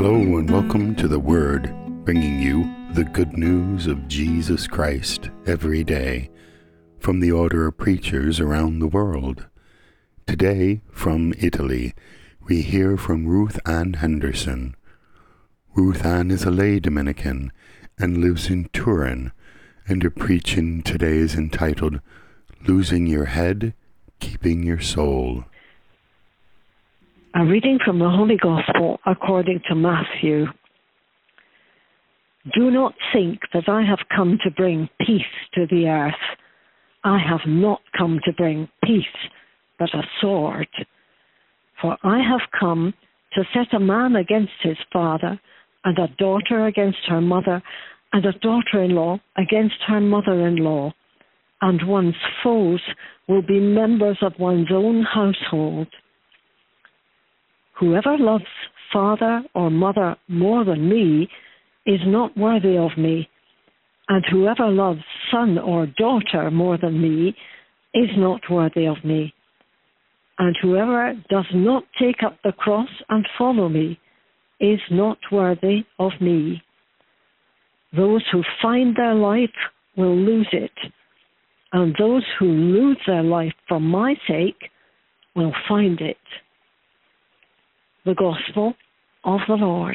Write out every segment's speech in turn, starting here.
Hello and welcome to The Word, bringing you the good news of Jesus Christ every day from the order of preachers around the world. Today, from Italy, we hear from Ruth Ann Henderson. Ruth Ann is a lay Dominican and lives in Turin, and her preaching today is entitled, Losing Your Head, Keeping Your Soul. A reading from the Holy Gospel according to Matthew. Do not think that I have come to bring peace to the earth. I have not come to bring peace, but a sword. For I have come to set a man against his father, and a daughter against her mother, and a daughter-in-law against her mother-in-law. And one's foes will be members of one's own household. Whoever loves father or mother more than me is not worthy of me, and whoever loves son or daughter more than me is not worthy of me. And whoever does not take up the cross and follow me is not worthy of me. Those who find their life will lose it, and those who lose their life for my sake will find it. The Gospel of the Lord.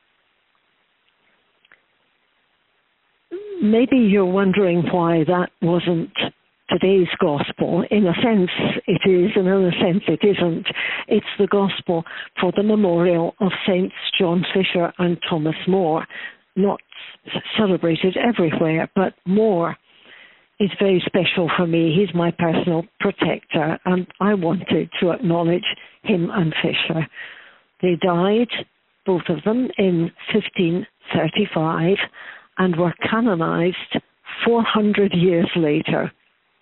Maybe you're wondering why that wasn't today's Gospel. In a sense it is, and in a sense it isn't. It's the Gospel for the memorial of Saints John Fisher and Thomas More. Not celebrated everywhere, but More is very special for me. He's my personal protector, and I wanted to acknowledge him and Fisher. They died, both of them, in 1535 and were canonized 400 years later.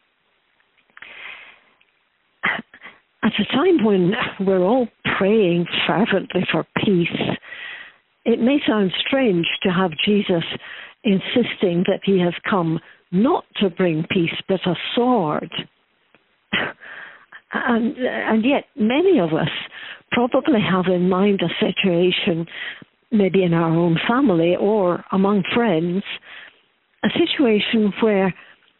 At a time when we're all praying fervently for peace, it may sound strange to have Jesus insisting that he has come not to bring peace, but a sword. And yet many of us probably have in mind a situation, maybe in our own family or among friends, a situation where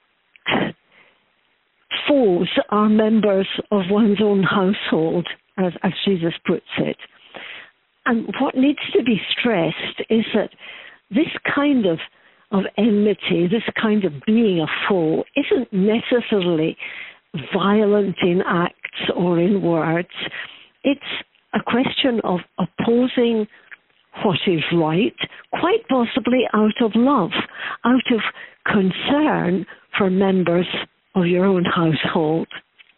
foes are members of one's own household, as Jesus puts it. And what needs to be stressed is that this kind of enmity, this kind of being a foe, isn't necessarily violent in acts or in words. It's a question of opposing what is right, quite possibly out of love, out of concern for members of your own household.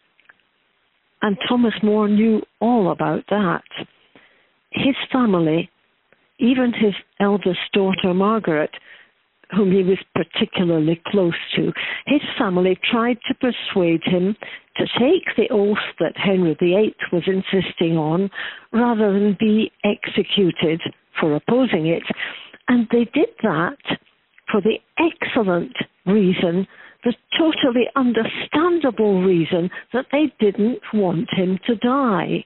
And Thomas More knew all about that. His family, even his eldest daughter Margaret, whom he was particularly close to, his family tried to persuade him to take the oath that Henry VIII was insisting on rather than be executed for opposing it. And they did that for the excellent reason, the totally understandable reason, that they didn't want him to die.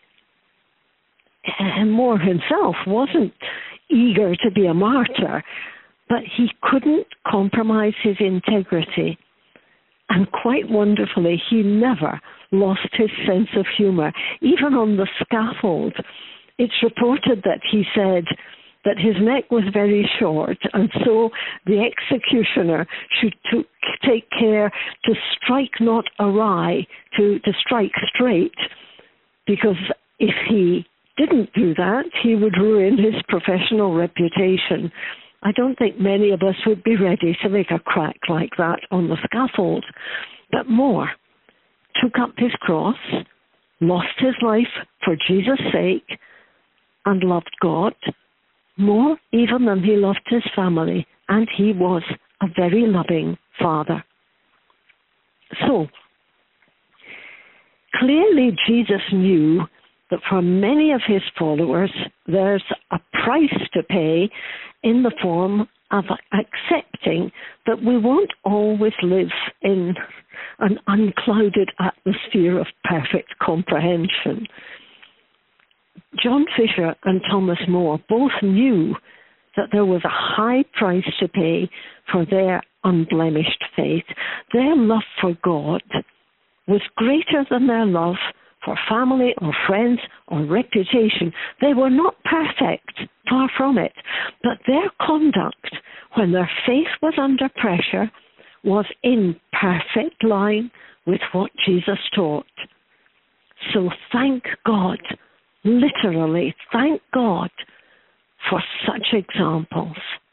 And More himself wasn't eager to be a martyr, but he couldn't compromise his integrity. And quite wonderfully, he never lost his sense of humor. Even on the scaffold, it's reported that he said that his neck was very short, and so the executioner should take care to strike not awry, to strike straight, because if he didn't do that, he would ruin his professional reputation. I don't think many of us would be ready to make a crack like that on the scaffold. But More took up his cross, lost his life for Jesus' sake, and loved God more even than he loved his family, and he was a very loving father. So, clearly Jesus knew that for many of his followers, there's a price to pay in the form of accepting that we won't always live in an unclouded atmosphere of perfect comprehension. John Fisher and Thomas More both knew that there was a high price to pay for their unblemished faith. Their love for God was greater than their love for family or friends or reputation. They were not perfect, far from it, but their conduct when their faith was under pressure was in perfect line with what Jesus taught. So thank God, literally thank God for such examples.